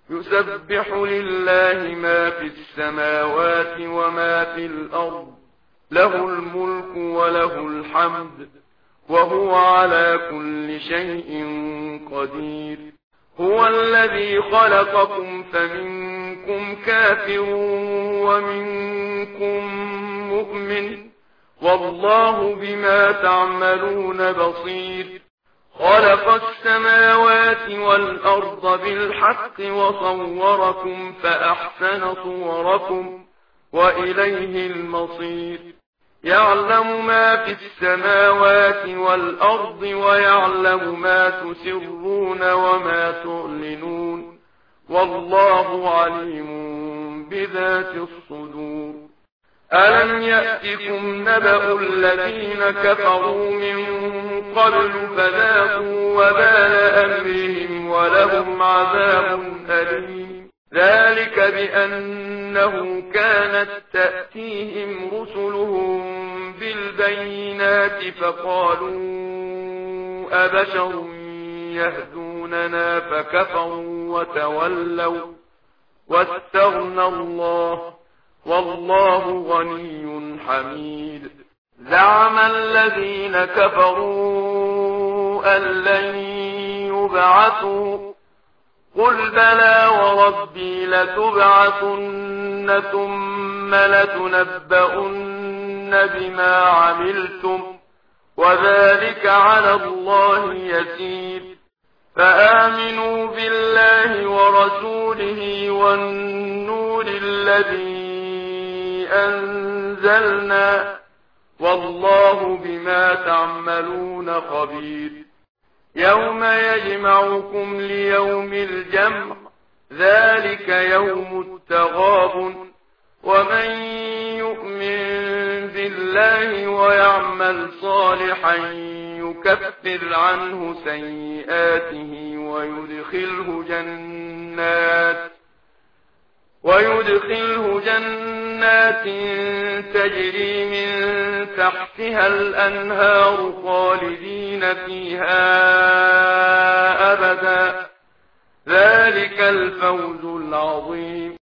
يسبح لله ما في السماوات وما في الأرض، له الملك وله الحمد، وهو على كل شيء قدير. هو الذي خلقكم فمنكم كافر ومنكم مؤمن، والله بما تعملون بصير. خلق السماوات والأرض بالحق وصوركم فأحسن صوركم وإليه المصير. يعلم ما في السماوات والأرض ويعلم ما تسرون وما تعلنون، والله عليم بذات الصدور. ألم يأتكم نبأ الذين كفروا من قبل فذاقوا وبال أمرهم ولهم عذاب أليم. ذلك بأنه كانت تأتيهم رسلهم بالبينات فقالوا أبشر يهدوننا فكفروا وتولوا واستغنى الله، والله غني حميد. زعم الذين كفروا أن لن يبعثوا، قل بلى وربي لتبعثن ثم لتنبؤن بما عملتم، وذلك على الله يسير. فآمنوا بالله ورسوله والنور الذي أنزلنا، والله بما تعملون خبير. يوم يجمعكم ليوم الجمع، ذلك يوم التغابن. ومن يؤمن بالله ويعمل صالحا يكفر عنه سيئاته ويدخله جنات تجري من تحتها الأنهار خالدين فيها أبدا، ذلك الفوز العظيم.